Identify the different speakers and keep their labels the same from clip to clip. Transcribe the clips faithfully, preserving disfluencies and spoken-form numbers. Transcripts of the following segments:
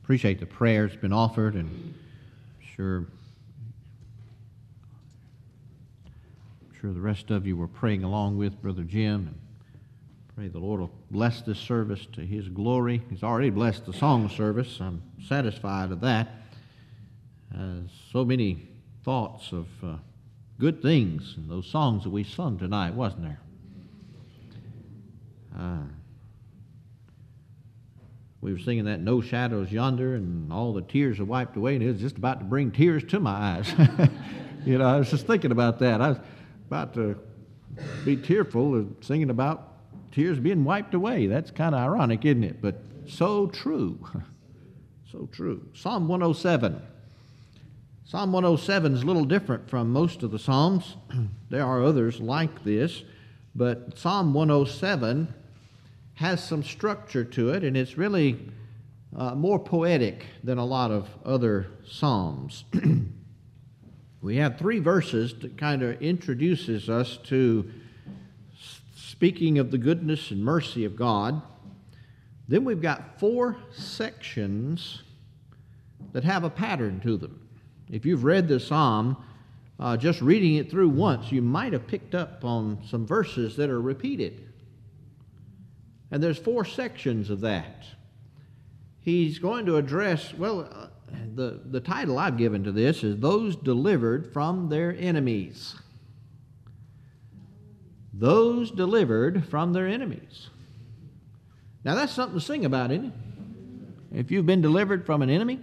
Speaker 1: appreciate the prayers been offered, and I'm sure, I'm sure the rest of you were praying along with Brother Jim. And pray the Lord will bless this service to His glory. He's already blessed the song service. I'm satisfied of that. Uh, so many thoughts of uh, good things in those songs that we sung tonight, wasn't there? Uh, we were singing that "No Shadows Yonder," and all the tears are wiped away, and it was just about to bring tears to my eyes. You know, I was just thinking about that. I was about to be tearful of singing about tears being wiped away. That's kind of ironic, isn't it? But so true. So true. Psalm one oh seven. Psalm one oh seven is a little different from most of the Psalms. There are others like this, but Psalm one oh seven has some structure to it, and it's really uh, more poetic than a lot of other Psalms. We have three verses that kind of introduces us to speaking of the goodness and mercy of God. Then we've got four sections that have a pattern to them. If you've read the Psalm, uh, just reading it through once, you might have picked up on some verses that are repeated. And there's four sections of that. He's going to address, well, uh, the, the title I've given to this is "Those Delivered from Their Enemies." Those delivered from their enemies. Now that's something to sing about, isn't it? If you've been delivered from an enemy,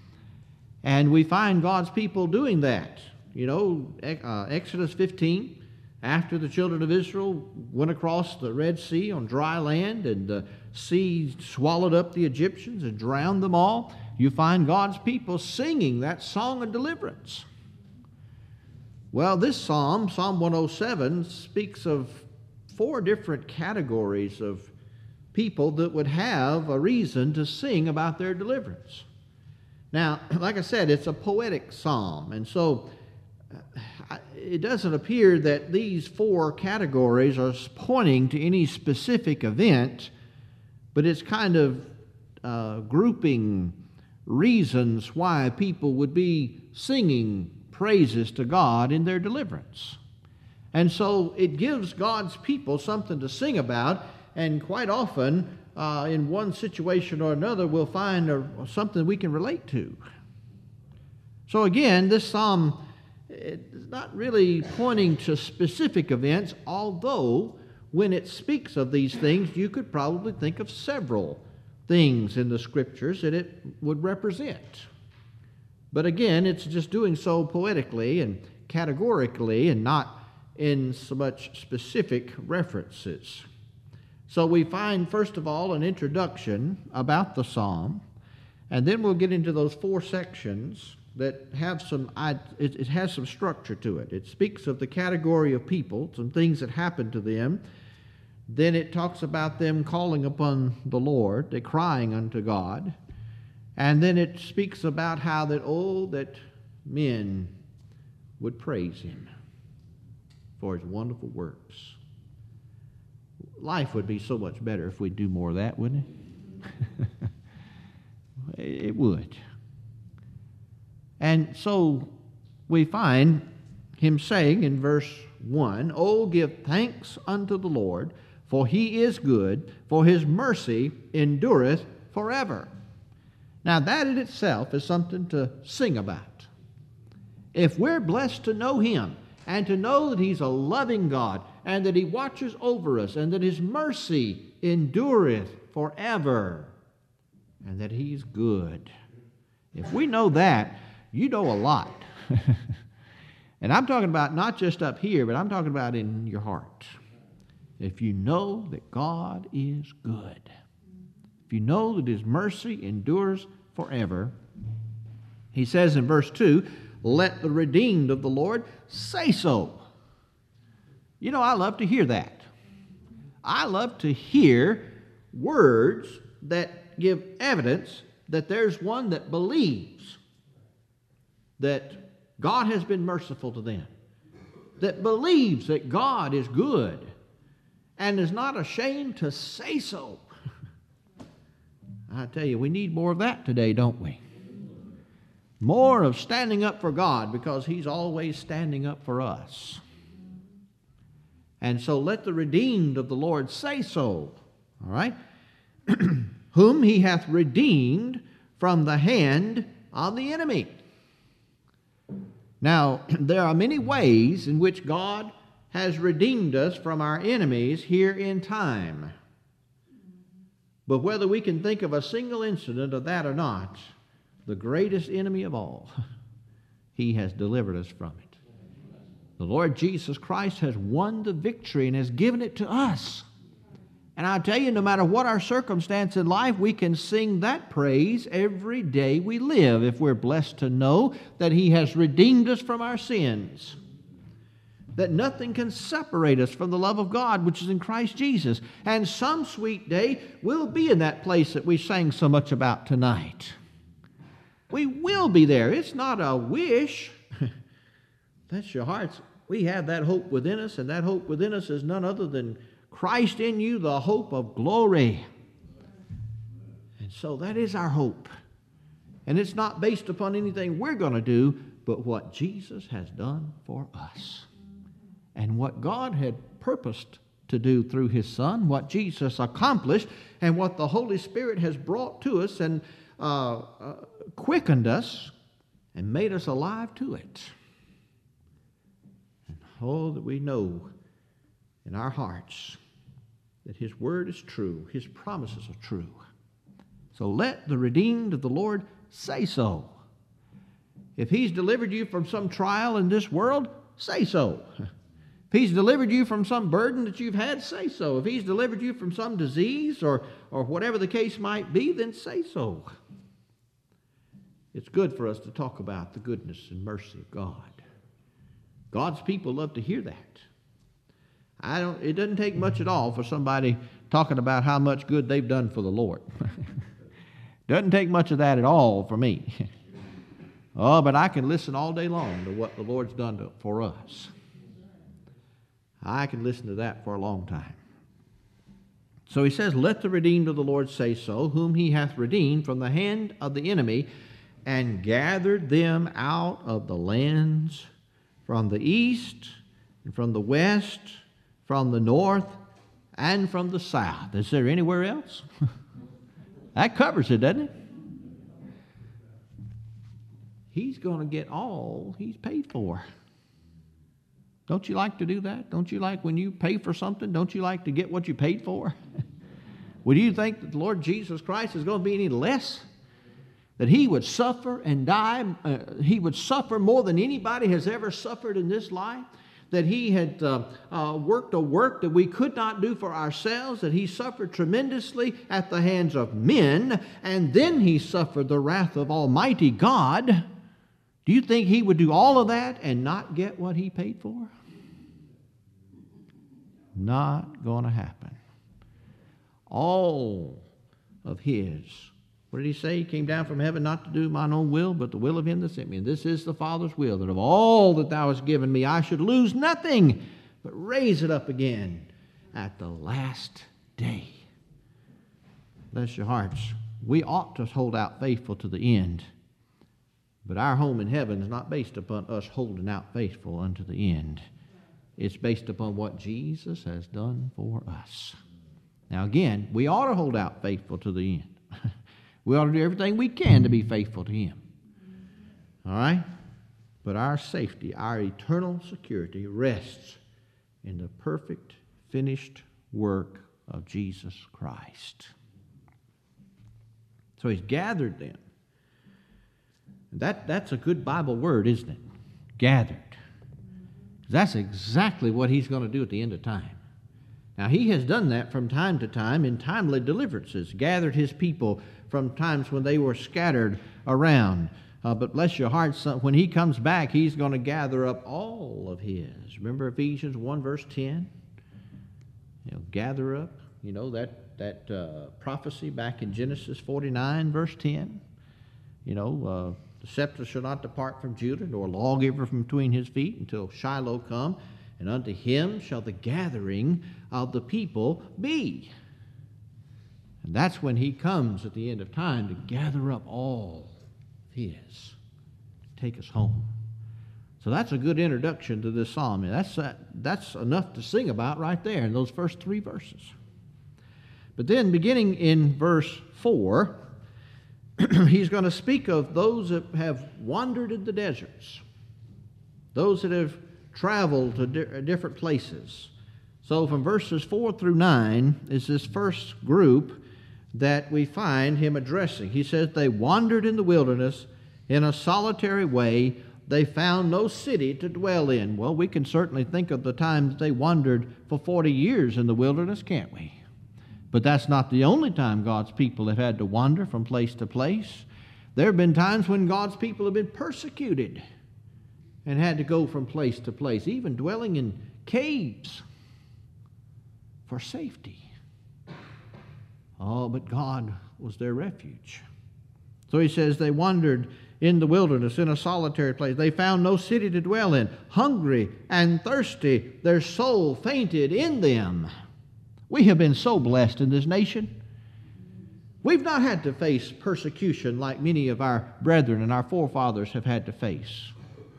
Speaker 1: and we find God's people doing that. You know, uh, Exodus fifteen, after the children of Israel went across the Red Sea on dry land, and the sea swallowed up the Egyptians and drowned them all, you find God's people singing that song of deliverance. Well, this psalm, Psalm one oh seven, speaks of four different categories of people that would have a reason to sing about their deliverance. Now, like I said, it's a poetic psalm, and so uh, it doesn't appear that these four categories are pointing to any specific event, but it's kind of uh, grouping reasons why people would be singing praises to God in their deliverance. And so it gives God's people something to sing about, and quite often Uh, in one situation or another, we'll find a, something we can relate to. So again, this psalm is not really pointing to specific events, although when it speaks of these things, you could probably think of several things in the Scriptures that it would represent. But again, it's just doing so poetically and categorically and not in so much specific references. So we find, first of all, an introduction about the psalm, and then we'll get into those four sections that have some, it has some structure to it. It speaks of the category of people, some things that happened to them. Then it talks about them calling upon the Lord, they're crying unto God. And then it speaks about how that, oh, that men would praise Him for His wonderful works. Life would be so much better if we'd do more of that, wouldn't it? It would. And so we find him saying in verse one, "Oh, give thanks unto the Lord, for He is good, for His mercy endureth forever." Now that in itself is something to sing about. If we're blessed to know Him, and to know that He's a loving God, and that He watches over us, and that His mercy endureth forever, and that He's good. If we know that, you know a lot. And I'm talking about not just up here, but I'm talking about in your heart. If you know that God is good, if you know that His mercy endures forever, he says in verse two, "Let the redeemed of the Lord say so." You know, I love to hear that. I love to hear words that give evidence that there's one that believes that God has been merciful to them, that believes that God is good, and is not ashamed to say so. I tell you, we need more of that today, don't we? More of standing up for God, because He's always standing up for us. And so let the redeemed of the Lord say so. All right? Whom He hath redeemed from the hand of the enemy. Now, there are many ways in which God has redeemed us from our enemies here in time. But whether we can think of a single incident of that or not, the greatest enemy of all, He has delivered us from it. The Lord Jesus Christ has won the victory and has given it to us. And I tell you, no matter what our circumstance in life, we can sing that praise every day we live if we're blessed to know that He has redeemed us from our sins. That nothing can separate us from the love of God which is in Christ Jesus. And some sweet day we'll be in that place that we sang so much about tonight. We will be there. It's not a wish. That's your hearts. We have that hope within us, and that hope within us is none other than Christ in you, the hope of glory. And so that is our hope. And it's not based upon anything we're going to do, but what Jesus has done for us. And what God had purposed to do through His Son, what Jesus accomplished, and what the Holy Spirit has brought to us and uh, uh, quickened us and made us alive to it. And oh, that we know in our hearts that His Word is true, His promises are true. So let the redeemed of the Lord say so. If He's delivered you from some trial in this world, say so. If He's delivered you from some burden that you've had, say so. If He's delivered you from some disease or, or whatever the case might be, then say so. It's good for us to talk about the goodness and mercy of God. God's people love to hear that. I don't, it doesn't take much at all for somebody talking about how much good they've done for the Lord. Doesn't take much of that at all for me. Oh, but I can listen all day long to what the Lord's done to, for us. I can listen to that for a long time. So he says, let the redeemed of the Lord say so, whom He hath redeemed from the hand of the enemy, and gathered them out of the lands from the east, and from the west, from the north, and from the south. Is there anywhere else? That covers it, doesn't it? He's going to get all He's paid for. Don't you like to do that? Don't you like when you pay for something, don't you like to get what you paid for? Would you think that the Lord Jesus Christ is going to be any less? That He would suffer and die, uh, He would suffer more than anybody has ever suffered in this life? That He had uh, uh, worked a work that we could not do for ourselves, that He suffered tremendously at the hands of men, and then He suffered the wrath of Almighty God. Do you think He would do all of that and not get what He paid for? Not going to happen. All of His. What did He say? He came down from heaven not to do mine own will, but the will of Him that sent me. And this is the Father's will, that of all that Thou hast given me, I should lose nothing, but raise it up again at the last day. Bless your hearts. We ought to hold out faithful to the end. But our home in heaven is not based upon us holding out faithful unto the end. It's based upon what Jesus has done for us. Now again, we ought to hold out faithful to the end. We ought to do everything we can to be faithful to Him. All right? But our safety, our eternal security rests in the perfect, finished work of Jesus Christ. So He's gathered them. That, that's a good Bible word, isn't it? Gathered. That's exactly what He's going to do at the end of time. Now, He has done that from time to time in timely deliverances, gathered His people from times when they were scattered around. Uh, but bless your hearts, when He comes back, He's going to gather up all of His. Remember Ephesians one, verse ten? You know, gather up, you know, that, that uh, prophecy back in Genesis forty-nine, verse ten. You know, uh, the scepter shall not depart from Judah, nor a lawgiver from between his feet, until Shiloh come, and unto him shall the gathering of the people be. And that's when he comes at the end of time to gather up all of his, take us home. So that's a good introduction to this psalm. That's, uh, that's enough to sing about right there in those first three verses. But then beginning in verse four, he's going to speak of those that have wandered in the deserts, those that have traveled to di- different places. So from verses four through nine is this first group that we find him addressing. He says, they wandered in the wilderness in a solitary way. They found no city to dwell in. Well, we can certainly think of the times they wandered for forty years in the wilderness, can't we? But that's not the only time God's people have had to wander from place to place. There have been times when God's people have been persecuted and had to go from place to place, even dwelling in caves for safety. Oh, but God was their refuge. So he says they wandered in the wilderness, in a solitary place. They found no city to dwell in. Hungry and thirsty, their soul fainted in them. We have been so blessed in this nation. We've not had to face persecution like many of our brethren and our forefathers have had to face.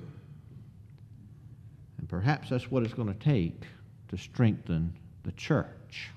Speaker 1: And perhaps that's what it's going to take to strengthen the church.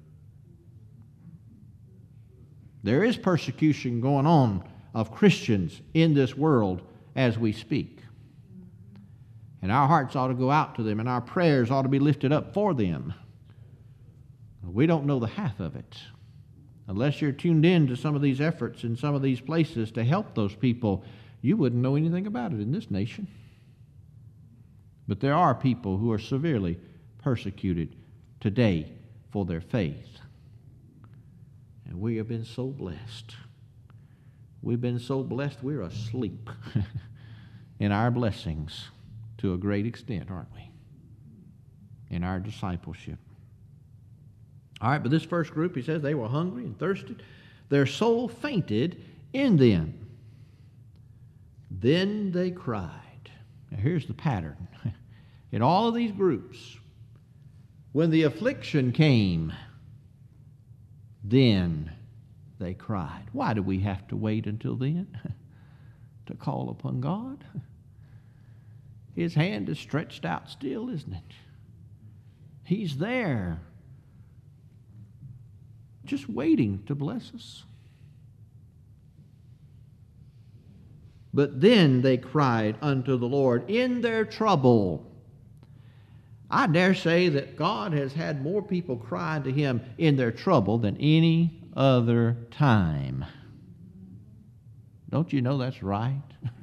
Speaker 1: There is persecution going on of Christians in this world as we speak. And our hearts ought to go out to them, and our prayers ought to be lifted up for them. We don't know the half of it. Unless you're tuned in to some of these efforts in some of these places to help those people, you wouldn't know anything about it in this nation. But there are people who are severely persecuted today for their faith. And we have been so blessed. We've been so blessed we're asleep in our blessings to a great extent, aren't we? In our discipleship. All right, but this first group, he says, they were hungry and thirsty. Their soul fainted in them. Then they cried. Now here's the pattern. In all of these groups, when the affliction came, then they cried. Why do we have to wait until then to call upon God? His hand is stretched out still, isn't it? He's there, just waiting to bless us. But then they cried unto the Lord in their trouble. I dare say that God has had more people cry to him in their trouble than any other time. Don't you know that's right?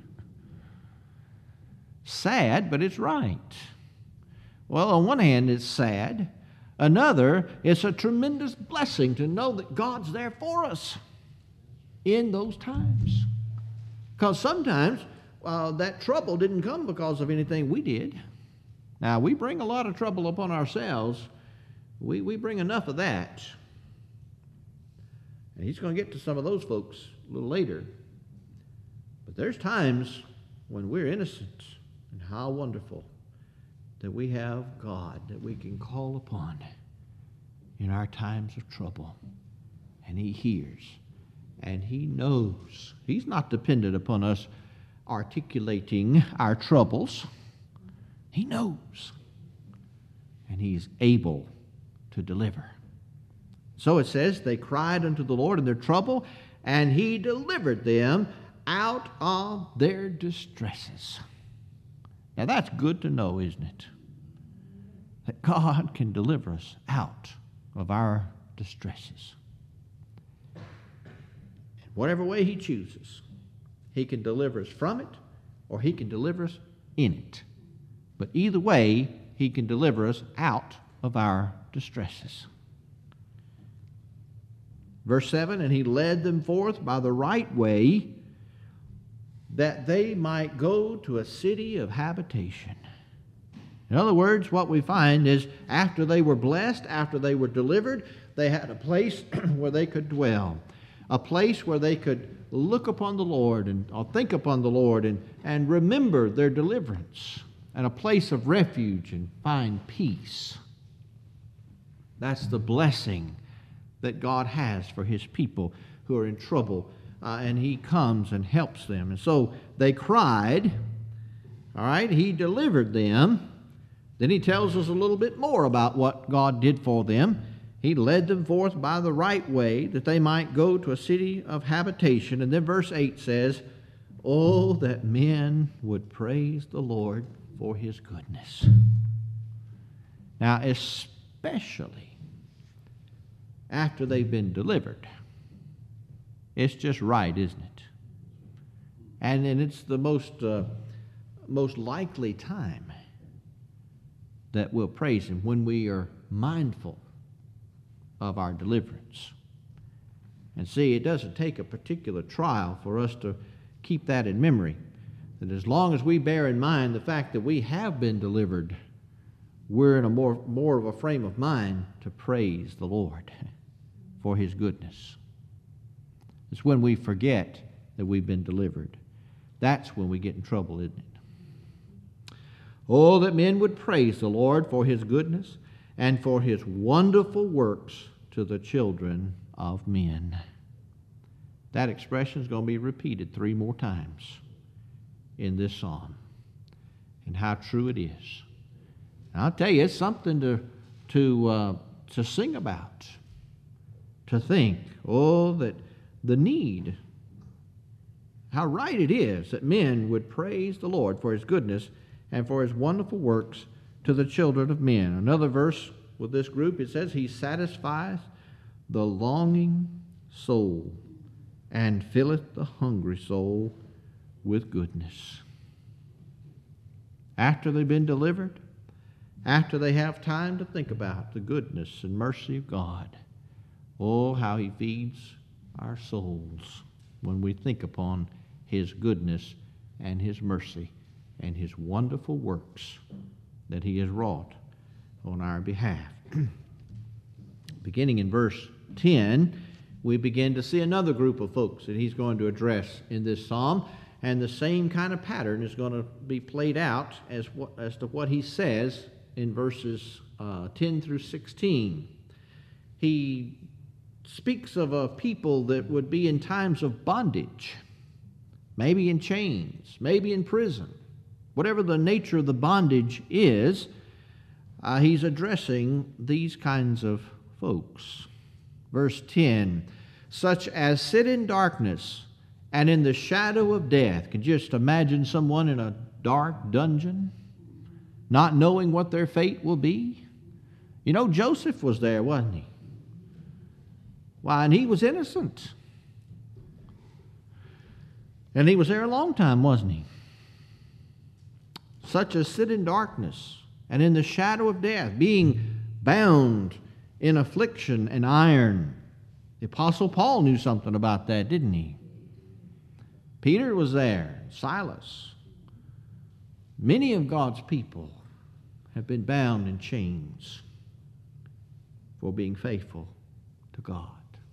Speaker 1: Sad, but it's right. Well, on one hand, it's sad. Another, it's a tremendous blessing to know that God's there for us in those times. Because sometimes uh, that trouble didn't come because of anything we did. Now, we bring a lot of trouble upon ourselves. We, we bring enough of that. And he's going to get to some of those folks a little later. But there's times when we're innocent, and how wonderful that we have God that we can call upon in our times of trouble. And he hears, and he knows. He's not dependent upon us articulating our troubles. He knows, and he's able to deliver. So it says, they cried unto the Lord in their trouble, and he delivered them out of their distresses. Now that's good to know, isn't it? That God can deliver us out of our distresses. In whatever way he chooses, he can deliver us from it, or he can deliver us in it. But either way, he can deliver us out of our distresses. Verse seven, and he led them forth by the right way, that they might go to a city of habitation. In other words, what we find is after they were blessed, after they were delivered, they had a place where they could dwell, a place where they could look upon the Lord and or think upon the Lord and, and remember their deliverance, and a place of refuge and find peace. That's the blessing that God has for his people who are in trouble, uh, and he comes and helps them. And so they cried, all right, he delivered them. Then he tells us a little bit more about what God did for them. He led them forth by the right way, that they might go to a city of habitation. And then verse eight says, oh, that men would praise the Lord for his goodness. Now, especially after they've been delivered. It's just right, isn't it? And then it's the most, uh, most likely time that we'll praise him, when we are mindful of our deliverance. And see, it doesn't take a particular trial for us to keep that in memory, that as long as we bear in mind the fact that we have been delivered, we're in a more, more of a frame of mind to praise the Lord for his goodness. It's when we forget that we've been delivered. That's when we get in trouble, isn't it? Oh, that men would praise the Lord for his goodness and for his wonderful works to the children of men. That expression is going to be repeated three more times in this psalm. And how true it is. And I'll tell you, it's something to, to, uh, to sing about, to think, oh, that the need, how right it is that men would praise the Lord for his goodness and for his wonderful works to the children of men. Another verse with this group, it says, he satisfies the longing soul and filleth the hungry soul with goodness. After they've been delivered, after they have time to think about the goodness and mercy of God, oh, how he feeds our souls when we think upon his goodness and his mercy and his wonderful works that he has wrought on our behalf. Beginning in verse ten, we begin to see another group of folks that he's going to address in this psalm, and the same kind of pattern is going to be played out as, what, as to what he says in verses uh, ten through sixteen. He speaks of a people that would be in times of bondage, maybe in chains, maybe in prison. Whatever the nature of the bondage is, uh, he's addressing these kinds of folks. Verse ten, such as sit in darkness and in the shadow of death. Can you just imagine someone in a dark dungeon, not knowing what their fate will be? You know, Joseph was there, wasn't he? Why, and he was innocent. And he was there a long time, wasn't he? Such as sit in darkness and in the shadow of death, being bound in affliction and iron. The Apostle Paul knew something about that, didn't he? Peter was there, Silas. Many of God's people have been bound in chains for being faithful to God.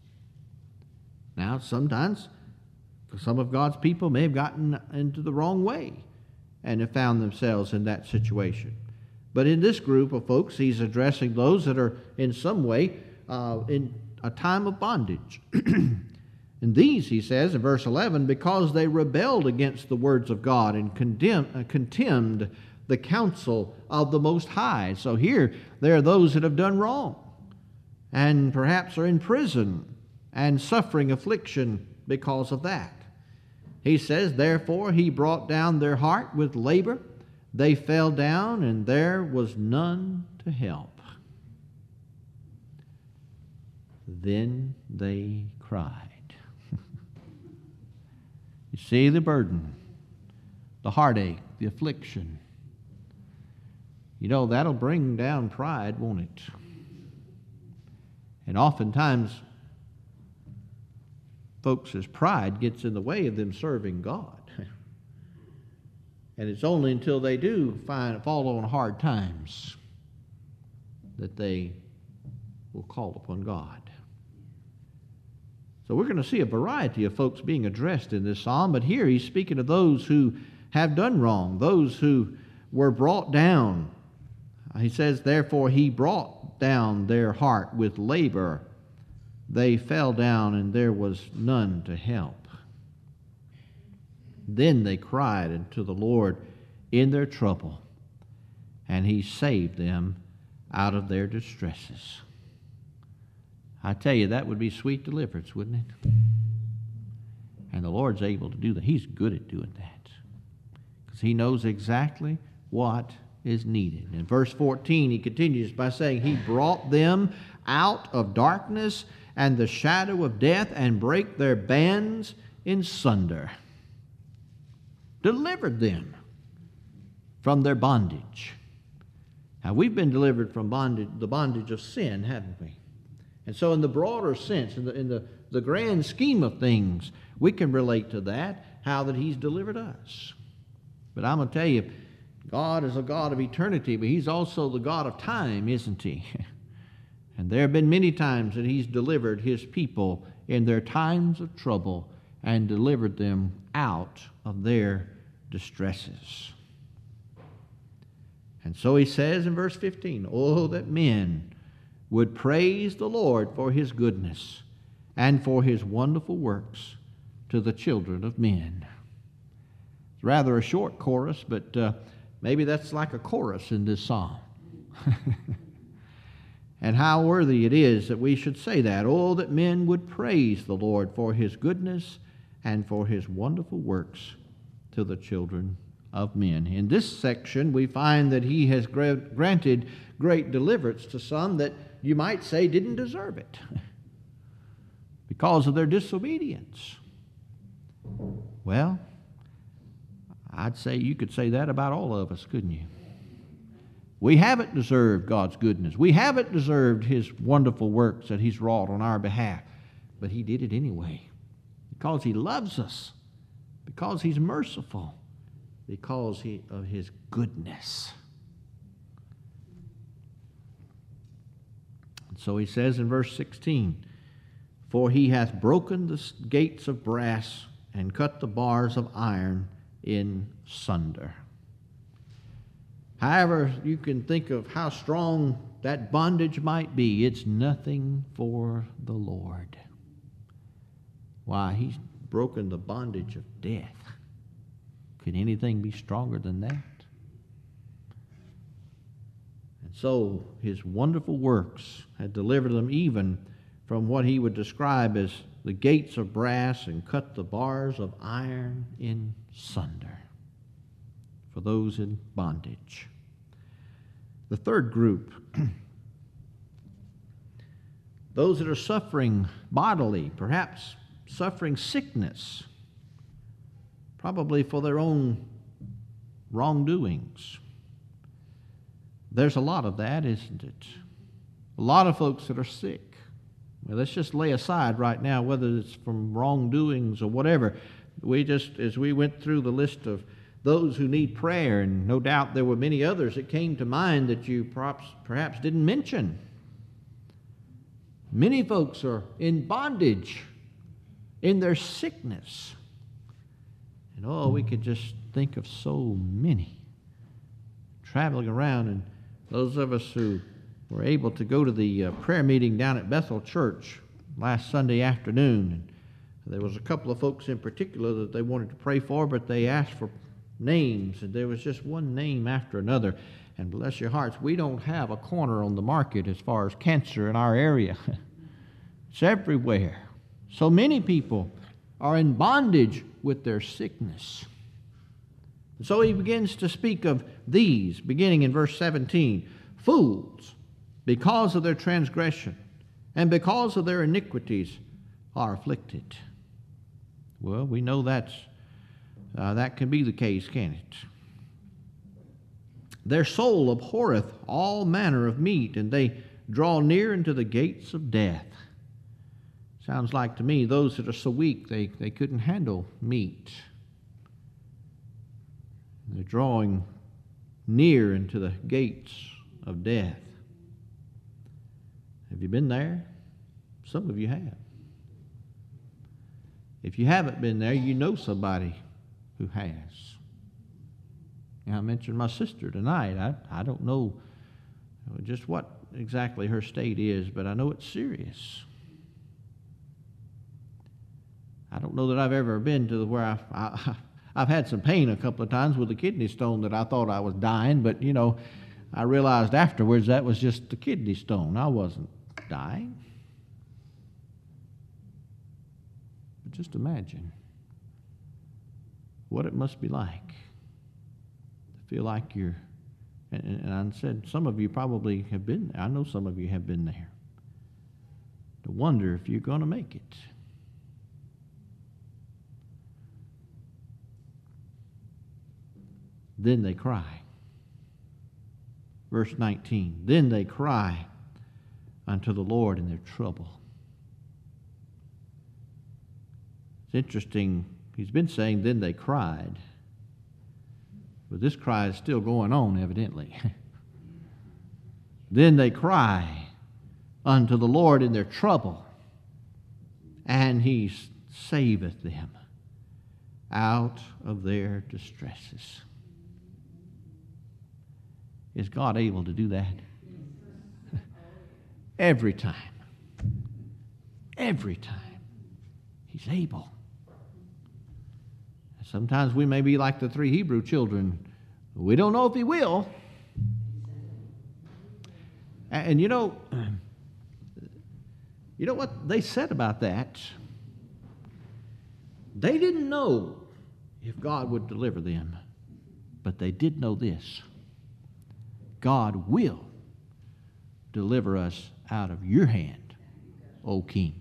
Speaker 1: Now, sometimes some of God's people may have gotten into the wrong way and have found themselves in that situation. But in this group of folks, he's addressing those that are in some way uh, in a time of bondage. And these, he says in verse eleven, because they rebelled against the words of God and condemn, uh, contemned the counsel of the Most High. So here, there are those that have done wrong and perhaps are in prison and suffering affliction because of that. He says, therefore he brought down their heart with labor. They fell down, and there was none to help. Then they cried. You see the burden, the heartache, the affliction. You know, that'll bring down pride, won't it? And oftentimes, folks' pride gets in the way of them serving God. And it's only until they do find fall on hard times that they will call upon God. So we're going to see a variety of folks being addressed in this psalm, but here he's speaking of those who have done wrong, those who were brought down. He says, therefore he brought down their heart with labor. they fell down, and there was none to help. Then they cried unto the Lord in their trouble, and he saved them out of their distresses. I tell you, that would be sweet deliverance, wouldn't it? And the Lord's able to do that. He's good at doing that, because he knows exactly what is needed. In verse fourteen, he continues by saying, he brought them out of darkness and the shadow of death, and brake their bands in sunder. Delivered them from their bondage. Now, we've been delivered from bondage, the bondage of sin, haven't we? And so in the broader sense, in the, in the, the grand scheme of things, we can relate to that, how that he's delivered us. But I'm going to tell you, God is a God of eternity, but he's also the God of time, isn't he? And there have been many times that he's delivered his people in their times of trouble and delivered them out of their distresses. And so he says in verse fifteen, oh, that men would praise the Lord for his goodness and for his wonderful works to the children of men. It's rather a short chorus, but uh, maybe that's like a chorus in this psalm. And how worthy it is that we should say that. Oh, that men would praise the Lord for his goodness and for his wonderful works to the children of men. In this section, we find that he has granted great deliverance to some that you might say didn't deserve it because of their disobedience. Well, I'd say you could say that about all of us, couldn't you? We haven't deserved God's goodness. We haven't deserved his wonderful works that he's wrought on our behalf. But he did it anyway, because he loves us, because he's merciful, because he, of his goodness. And so he says in verse sixteen, for he hath broken the gates of brass and cut the bars of iron in sunder. However, you can think of how strong that bondage might be. It's nothing for the Lord. Why, he's broken the bondage of death. Could anything be stronger than that? And so his wonderful works had delivered them even from what he would describe as the gates of brass and cut the bars of iron in sunder for those in bondage. The third group, those that are suffering bodily, perhaps suffering sickness, probably for their own wrongdoings. There's a lot of that, isn't it? A lot of folks that are sick. Well, let's just lay aside right now whether it's from wrongdoings or whatever. We just, as we went through the list of those who need prayer, and no doubt there were many others that came to mind that you perhaps, perhaps didn't mention. Many folks are in bondage in their sickness. And oh, we could just think of so many traveling around. And those of us who were able to go to the uh, prayer meeting down at Bethel Church last Sunday afternoon, and there was a couple of folks in particular that they wanted to pray for, but they asked for names, and there was just one name after another. And bless your hearts, we don't have a corner on the market as far as cancer in our area. It's everywhere. So many people are in bondage with their sickness. And so he begins to speak of these, beginning in verse seventeen. Fools, because of their transgression and because of their iniquities, are afflicted. Well, we know that's Uh, that can be the case, can it? Their soul abhorreth all manner of meat, and they draw near unto the gates of death. Sounds like to me those that are so weak they, they couldn't handle meat. They're drawing near into the gates of death. Have you been there? Some of you have. If you haven't been there, you know somebody who has. Now, I mentioned my sister tonight. I, I don't know just what exactly her state is, but I know it's serious. I don't know that I've ever been to where I've, I, I've had some pain a couple of times with a kidney stone that I thought I was dying, but, you know, I realized afterwards that was just the kidney stone. I wasn't dying. But just imagine what it must be like to feel like you're, and, and I said some of you probably have been there. I know some of you have been there. To wonder if you're going to make it. Then they cry. Verse nineteen, then they cry unto the Lord in their trouble. It's interesting, he's been saying then they cried, but this cry is still going on evidently. Then they cry unto the Lord in their trouble, and he saveth them out of their distresses. Is God able to do that? Every time. Every time. He's able. Sometimes we may be like the three Hebrew children. We don't know if he will. And you know, you know what they said about that? They didn't know if God would deliver them, but they did know this. God will deliver us out of your hand, O king.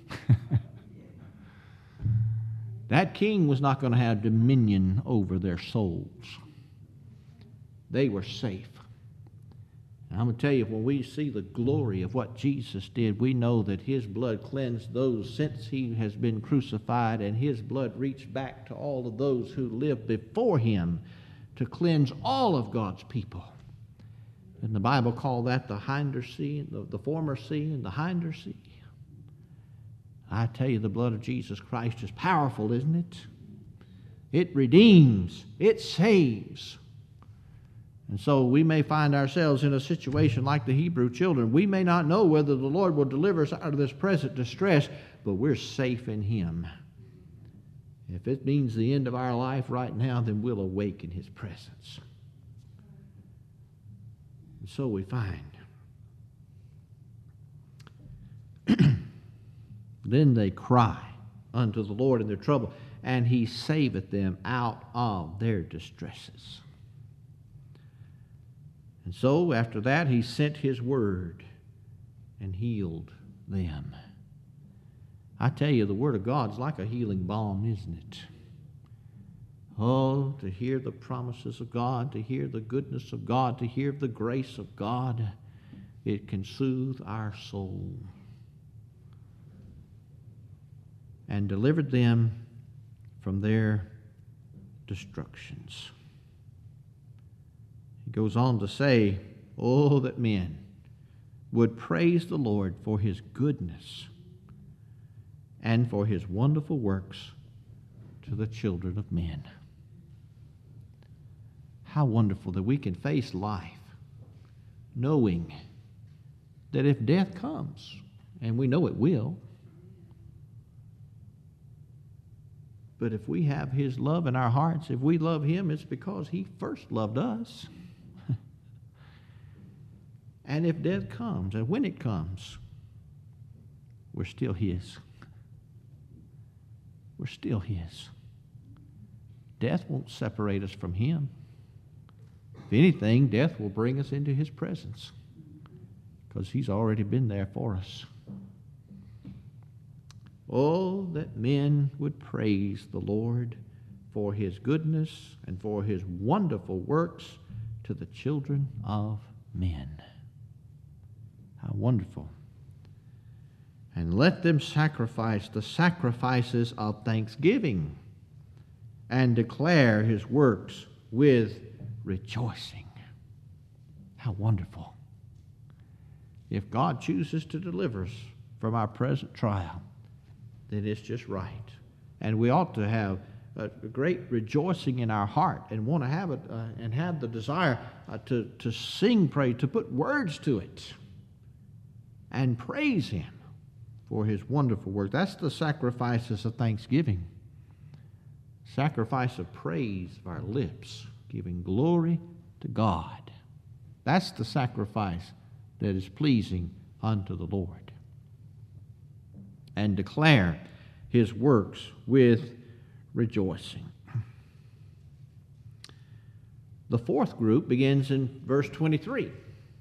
Speaker 1: That king was not going to have dominion over their souls. They were safe. And I'm going to tell you, when we see the glory of what Jesus did, we know that his blood cleansed those since he has been crucified, and his blood reached back to all of those who lived before him to cleanse all of God's people. And the Bible called that the hinder sea, the, the former sea and the hinder sea. I tell you, the blood of Jesus Christ is powerful, isn't it? It redeems. It saves. And so we may find ourselves in a situation like the Hebrew children. We may not know whether the Lord will deliver us out of this present distress, but we're safe in him. If it means the end of our life right now, then we'll awake in his presence. And so we find. Then they cry unto the Lord in their trouble, and he saveth them out of their distresses. And so after that he sent his word and healed them. I tell you, the word of God's like a healing balm, isn't it? Oh, to hear the promises of God, to hear the goodness of God, to hear the grace of God, it can soothe our soul. And delivered them from their destructions. He goes on to say, oh, that men would praise the Lord for his goodness and for his wonderful works to the children of men. How wonderful that we can face life knowing that if death comes, and we know it will, but if we have his love in our hearts, if we love him, it's because he first loved us. And if death comes, and when it comes, we're still his. We're still his. Death won't separate us from him. If anything, death will bring us into his presence, because he's already been there for us. Oh, that men would praise the Lord for his goodness and for his wonderful works to the children of men. How wonderful. And let them sacrifice the sacrifices of thanksgiving and declare his works with rejoicing. How wonderful. If God chooses to deliver us from our present trial, then it's just right. And we ought to have a great rejoicing in our heart and want to have it uh, and have the desire uh, to, to sing praise, to put words to it and praise him for his wonderful work. That's the sacrifices of thanksgiving. Sacrifice of praise of our lips, giving glory to God. That's the sacrifice that is pleasing unto the Lord. And declare his works with rejoicing. The fourth group begins in verse twenty-three.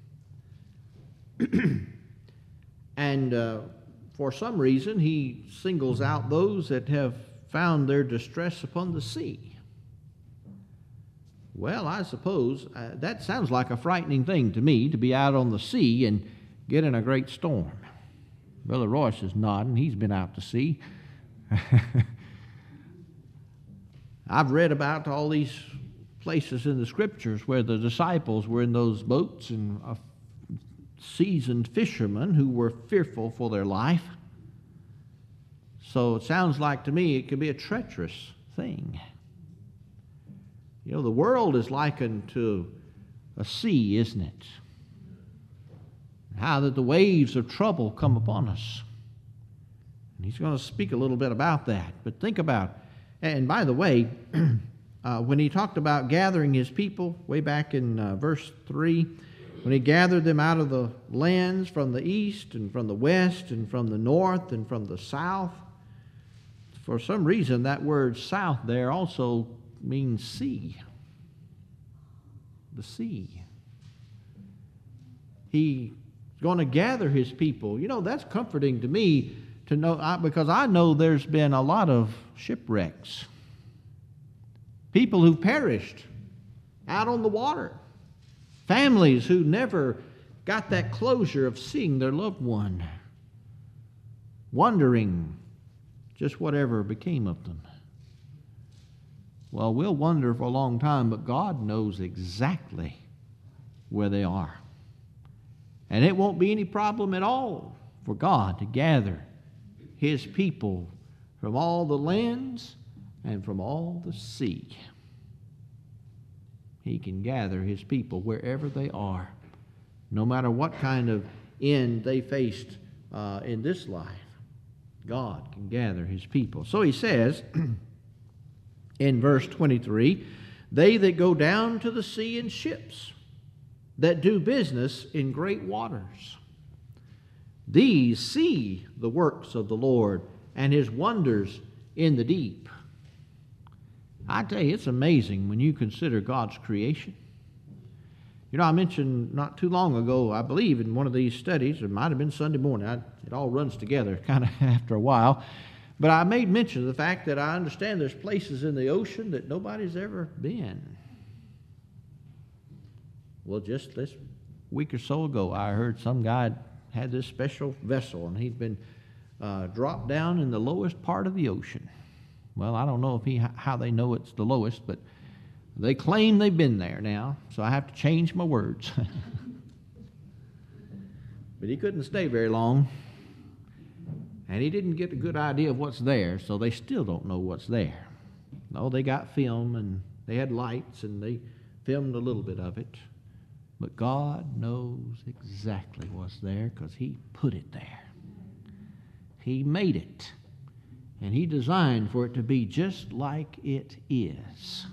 Speaker 1: And uh, for some reason, he singles out those that have found their distress upon the sea. Well, I suppose uh, that sounds like a frightening thing to me, to be out on the sea and get in a great storm. Brother Royce is nodding. He's been out to sea. I've read about all these places in the Scriptures where the disciples were in those boats and a seasoned fishermen who were fearful for their life. So it sounds like to me it could be a treacherous thing. You know, the world is likened to a sea, isn't it? How that the waves of trouble come upon us. And he's going to speak a little bit about that. But think about, and by the way, uh, when he talked about gathering his people, way back in uh, verse three, when he gathered them out of the lands from the east and from the west and from the north and from the south, for some reason that word south there also means sea. The sea. He's going to gather his people. You know, that's comforting to me to know, I, because I know there's been a lot of shipwrecks. People who've perished out on the water. Families who never got that closure of seeing their loved one. Wondering just whatever became of them. Well, we'll wonder for a long time, but God knows exactly where they are. And it won't be any problem at all for God to gather his people from all the lands and from all the sea. He can gather his people wherever they are, no matter what kind of end they faced uh, in this life. God can gather his people. So he says in verse twenty-three, they that go down to the sea in ships, that do business in great waters, these see the works of the Lord and his wonders in the deep. I tell you, it's amazing when you consider God's creation. You know, I mentioned not too long ago, I believe in one of these studies, it might have been Sunday morning, I, it all runs together kind of after a while, but I made mention of the fact that I understand there's places in the ocean that nobody's ever been. Well, just this week or so ago, I heard some guy had this special vessel, and he'd been uh, dropped down in the lowest part of the ocean. Well, I don't know if he how they know it's the lowest, but they claim they've been there now, so I have to change my words. But he couldn't stay very long, and he didn't get a good idea of what's there, so they still don't know what's there. No, they got film, and they had lights, and they filmed a little bit of it. But God knows exactly what's there because he put it there. He made it. And he designed for it to be just like it is.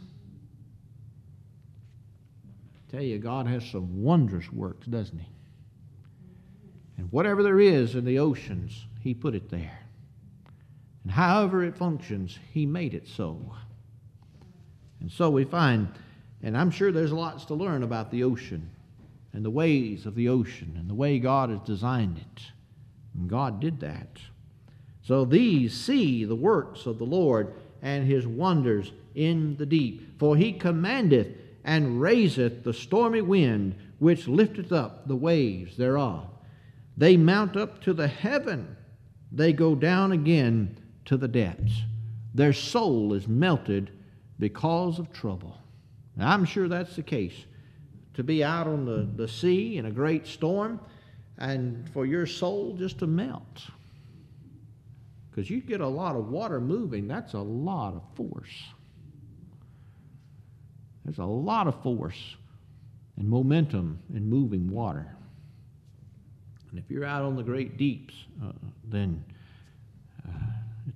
Speaker 1: I tell you, God has some wondrous works, doesn't he? And whatever there is in the oceans, he put it there. And however it functions, he made it so. And so we find, and I'm sure there's lots to learn about the ocean and the ways of the ocean and the way God has designed it. And God did that. So these see the works of the Lord and his wonders in the deep. For he commandeth and raiseth the stormy wind, which lifteth up the waves thereof. They mount up to the heaven. They go down again to the depths. Their soul is melted because of trouble. Now, I'm sure that's the case. To be out on the, the sea in a great storm and for your soul just to melt. Because you get a lot of water moving, that's a lot of force. There's a lot of force and momentum in moving water. And if you're out on the great deeps, uh, then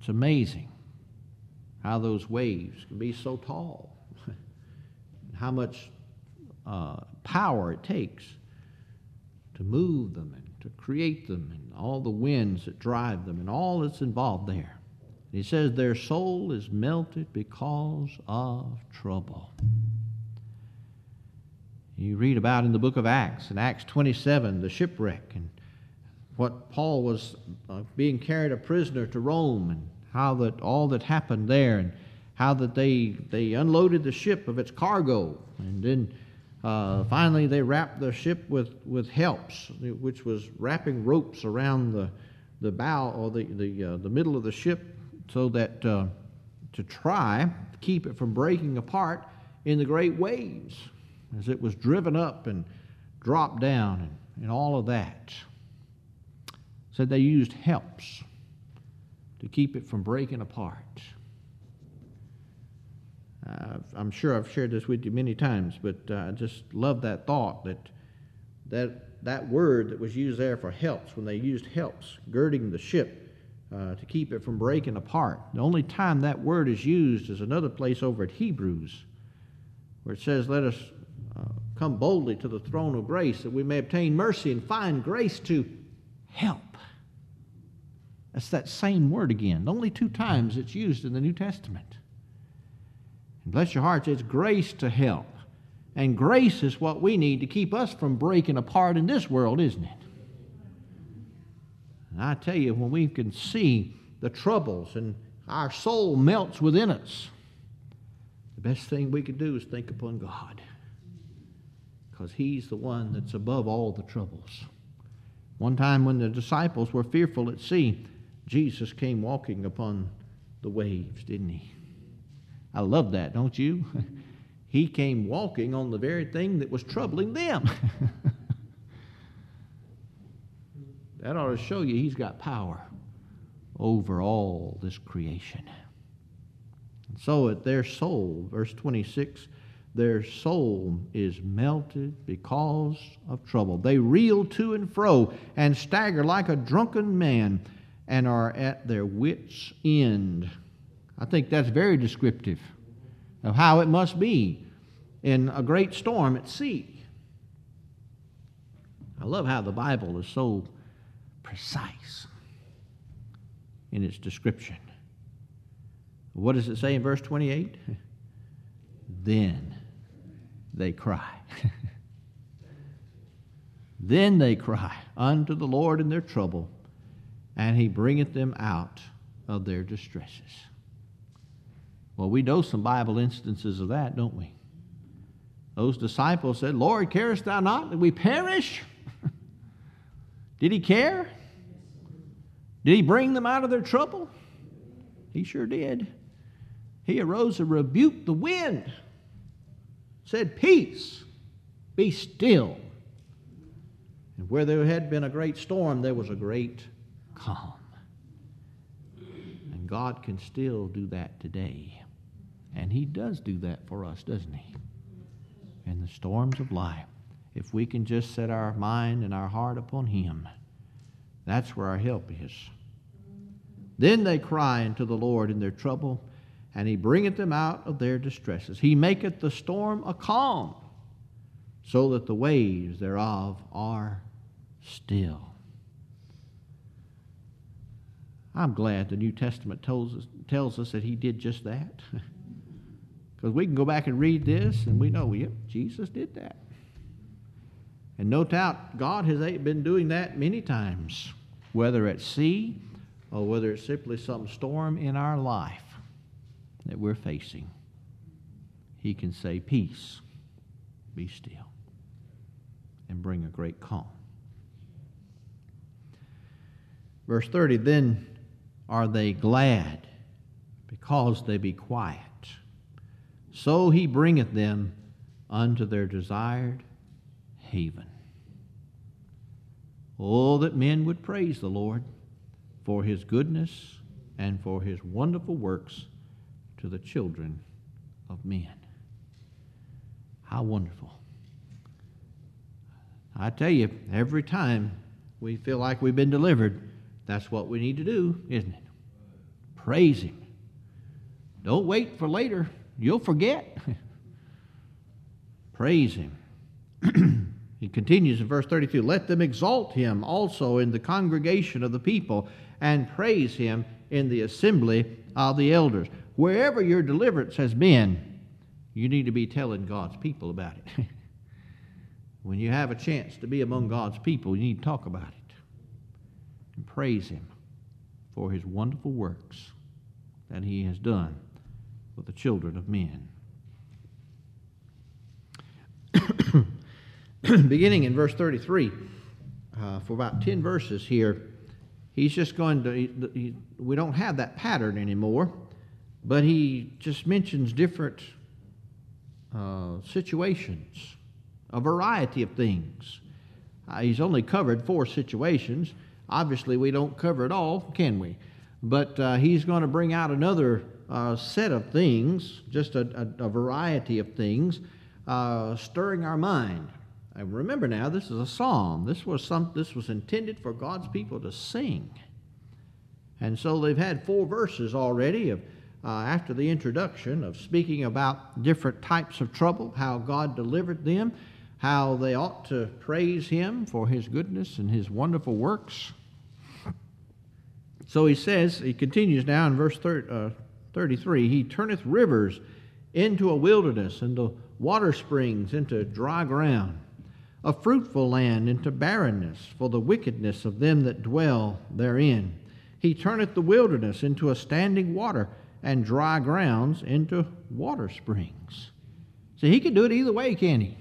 Speaker 1: It's amazing how those waves can be so tall, how much uh, power it takes to move them and to create them, and all the winds that drive them and all that's involved there. He says their soul is melted because of trouble. You read about in the book of Acts, in Acts twenty-seven, the shipwreck, and what Paul was uh, being carried a prisoner to Rome, and how that all that happened there, and how that they they unloaded the ship of its cargo, and then uh, finally they wrapped the ship with, with helps, which was wrapping ropes around the the bow or the the uh, the middle of the ship, so that uh, to try to keep it from breaking apart in the great waves as it was driven up and dropped down, and, and all of that. Said they used helps to keep it from breaking apart. Uh, I'm sure I've shared this with you many times, but uh, I just love that thought that that that word that was used there for helps, when they used helps girding the ship uh, to keep it from breaking apart. The only time that word is used is another place over at Hebrews, where it says, let us uh, come boldly to the throne of grace that we may obtain mercy and find grace to help. That's that same word again. Only two times it's used in the New Testament. And bless your hearts, it's grace to help. And grace is what we need to keep us from breaking apart in this world, isn't it? And I tell you, when we can see the troubles and our soul melts within us, the best thing we can do is think upon God, because He's the one that's above all the troubles. One time when the disciples were fearful at sea, Jesus came walking upon the waves, didn't He? I love that, don't you? He came walking on the very thing that was troubling them. That ought to show you He's got power over all this creation. And so at their soul, verse twenty-six, their soul is melted because of trouble. They reel to and fro and stagger like a drunken man and are at their wits' end. I think that's very descriptive of how it must be in a great storm at sea. I love how the Bible is so precise in its description. What does it say in verse twenty-eight? Then they cry. Then they cry unto the Lord in their trouble, and He bringeth them out of their distresses. Well, we know some Bible instances of that, don't we? Those disciples said, Lord, carest thou not that we perish? Did He care? Did He bring them out of their trouble? He sure did. He arose and rebuked the wind, said, peace, be still. And where there had been a great storm, there was a great calm. And God can still do that today. And He does do that for us, doesn't He? In the storms of life, if we can just set our mind and our heart upon Him, that's where our help is. Then they cry unto the Lord in their trouble, and He bringeth them out of their distresses. He maketh the storm a calm, so that the waves thereof are still. I'm glad the New Testament tells us, tells us that He did just that. Because we can go back and read this, and we know, yep, Jesus did that. And no doubt, God has been doing that many times, whether at sea or whether it's simply some storm in our life that we're facing. He can say, peace, be still, and bring a great calm. Verse thirty, then are they glad because they be quiet. So He bringeth them unto their desired haven. Oh, that men would praise the Lord for His goodness and for His wonderful works to the children of men. How wonderful. I tell you, every time we feel like we've been delivered, that's what we need to do, isn't it? Praise Him. Don't wait for later. You'll forget. Praise Him. He continues in verse thirty-two, let them exalt Him also in the congregation of the people, and praise Him in the assembly of the elders. Wherever your deliverance has been, you need to be telling God's people about it. When you have a chance to be among God's people, you need to talk about it and praise Him for His wonderful works that He has done with the children of men. Beginning in verse thirty-three, uh, for about ten verses here, he's just going to, he, he, we don't have that pattern anymore, but he just mentions different uh, situations, a variety of things. Uh, he's only covered four situations. Obviously, we don't cover it all, can we? But uh, he's going to bring out another uh, set of things, just a, a, a variety of things, uh, stirring our mind. And remember now, this is a psalm. This was some. This was intended for God's people to sing. And so they've had four verses already of uh, after the introduction of speaking about different types of trouble, how God delivered them, how they ought to praise Him for His goodness and His wonderful works. So he says, he continues now in verse thirty-three, He turneth rivers into a wilderness, and the water springs into dry ground, a fruitful land into barrenness, for the wickedness of them that dwell therein. He turneth the wilderness into a standing water, and dry grounds into water springs. See, He can do it either way, can He?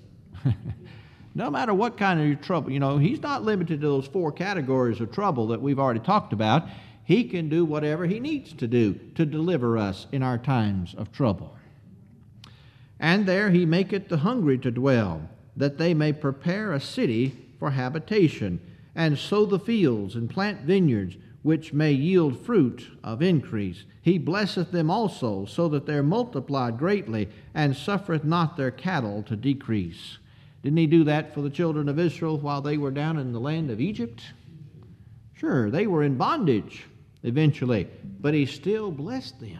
Speaker 1: No matter what kind of trouble, you know, He's not limited to those four categories of trouble that we've already talked about. He can do whatever He needs to do to deliver us in our times of trouble. And there He maketh the hungry to dwell, that they may prepare a city for habitation, and sow the fields, and plant vineyards, which may yield fruit of increase. He blesseth them also, so that they are multiplied greatly, and suffereth not their cattle to decrease. Didn't He do that for the children of Israel while they were down in the land of Egypt? Sure, they were in bondage eventually, but He still blessed them.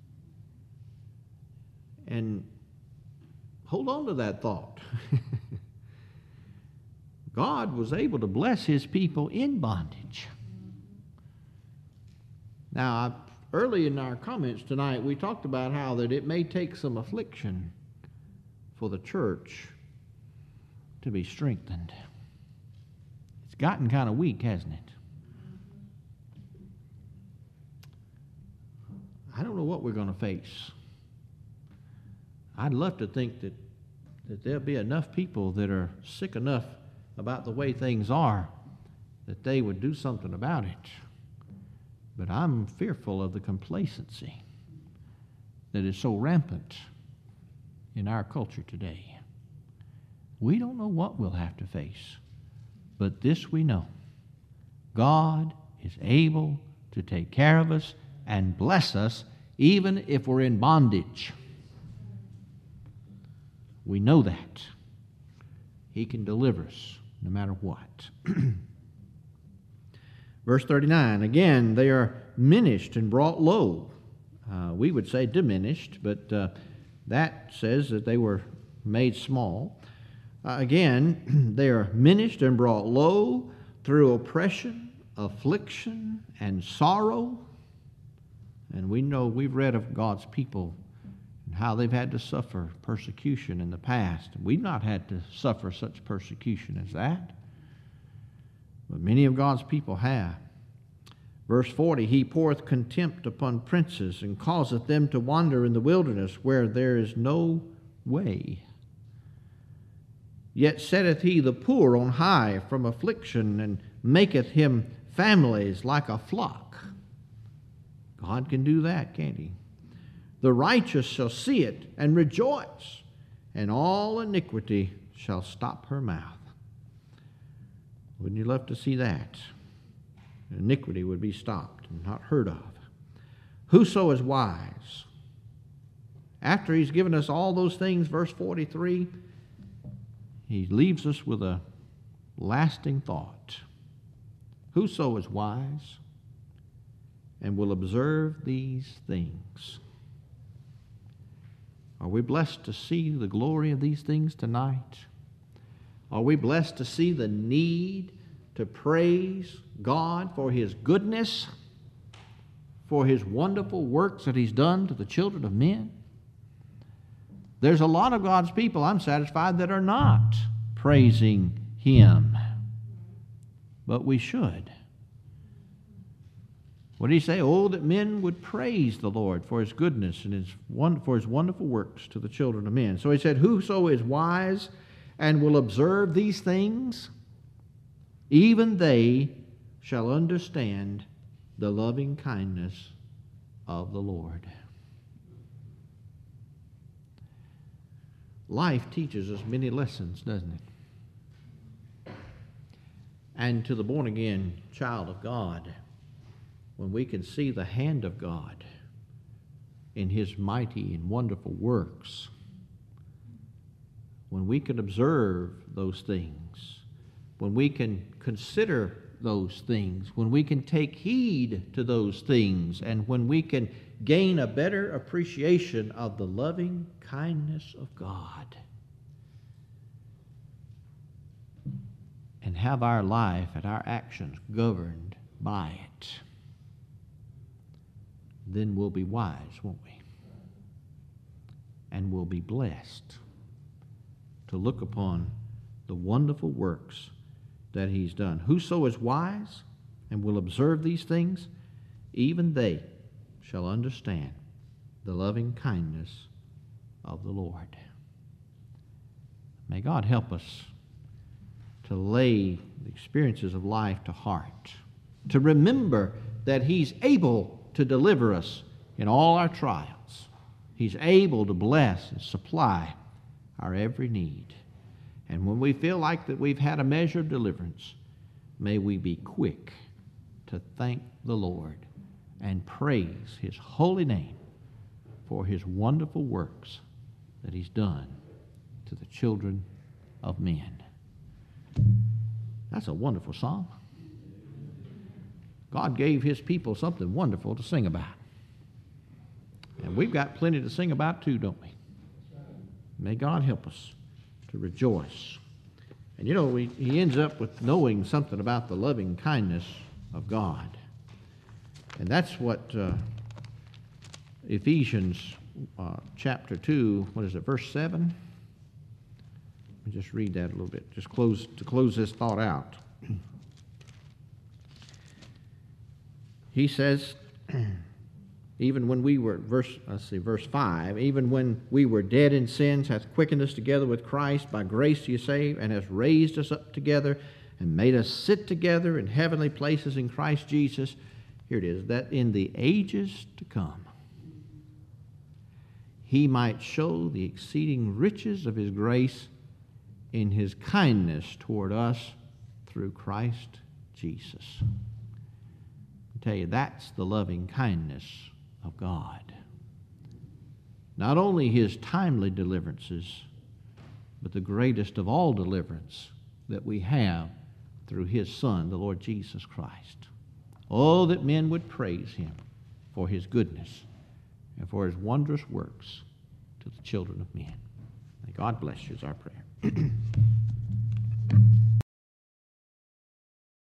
Speaker 1: And hold on to that thought. God was able to bless His people in bondage. Now, early in our comments tonight, we talked about how that it may take some affliction for the church to be strengthened. It's gotten kind of weak, hasn't it? I don't know what we're going to face. I'd love to think that, that there'll be enough people that are sick enough about the way things are that they would do something about it. But I'm fearful of the complacency that is so rampant in our culture today. We don't know what we'll have to face, but this we know. God is able to take care of us and bless us even if we're in bondage. We know that. He can deliver us no matter what. Verse thirty-nine, again, they are minished and brought low. Uh, we would say diminished, but uh, that says that they were made small. Uh, again, they are minished and brought low through oppression, affliction, and sorrow. And we know, we've read of God's people and how they've had to suffer persecution in the past. We've not had to suffer such persecution as that, but many of God's people have. Verse forty, He poureth contempt upon princes, and causeth them to wander in the wilderness, where there is no way. Yet setteth He the poor on high from affliction, and maketh him families like a flock. God can do that, can't He? The righteous shall see it and rejoice, and all iniquity shall stop her mouth. Wouldn't you love to see that? Iniquity would be stopped and not heard of. Whoso is wise. After He's given us all those things, verse forty-three, He leaves us with a lasting thought. Whoso is wise and will observe these things. Are we blessed to see the glory of these things tonight? Are we blessed to see the need to praise God for His goodness, for His wonderful works that He's done to the children of men? There's a lot of God's people, I'm satisfied, that are not praising Him. But we should. What did He say? Oh, that men would praise the Lord for His goodness and his, for His wonderful works to the children of men. So He said, whoso is wise and will observe these things, even they shall understand the loving kindness of the Lord. Life teaches us many lessons, doesn't it? And to the born-again child of God, when we can see the hand of God in His mighty and wonderful works, when we can observe those things, when we can consider those things, when we can take heed to those things, and when we can gain a better appreciation of the loving kindness of God, and have our life and our actions governed by it, then we'll be wise, won't we? And we'll be blessed to look upon the wonderful works that He's done. Whoso is wise and will observe these things, even they shall understand the loving kindness of the Lord. May God help us to lay the experiences of life to heart, to remember that He's able to deliver us in all our trials. He's able to bless and supply our every need. And when we feel like that we've had a measure of deliverance, may we be quick to thank the Lord and praise His holy name for His wonderful works that He's done to the children of men. That's a wonderful song. God gave His people something wonderful to sing about. And we've got plenty to sing about too, don't we? May God help us to rejoice. And you know, we, he ends up with knowing something about the loving kindness of God. And that's what uh, Ephesians uh, chapter two, what is it, verse seven? Let me just read that a little bit, just close to close this thought out. He says, even when we were, verse, let's see, verse five, even when we were dead in sins, hath quickened us together with Christ. By grace you saved, and has raised us up together, and made us sit together in heavenly places in Christ Jesus. Here it is, that in the ages to come He might show the exceeding riches of His grace in His kindness toward us through Christ Jesus. I tell you, that's the loving kindness of God. Not only His timely deliverances, but the greatest of all deliverance that we have through His Son, the Lord Jesus Christ. Oh, that men would praise Him for His goodness and for His wondrous works to the children of men. May God bless you is our prayer.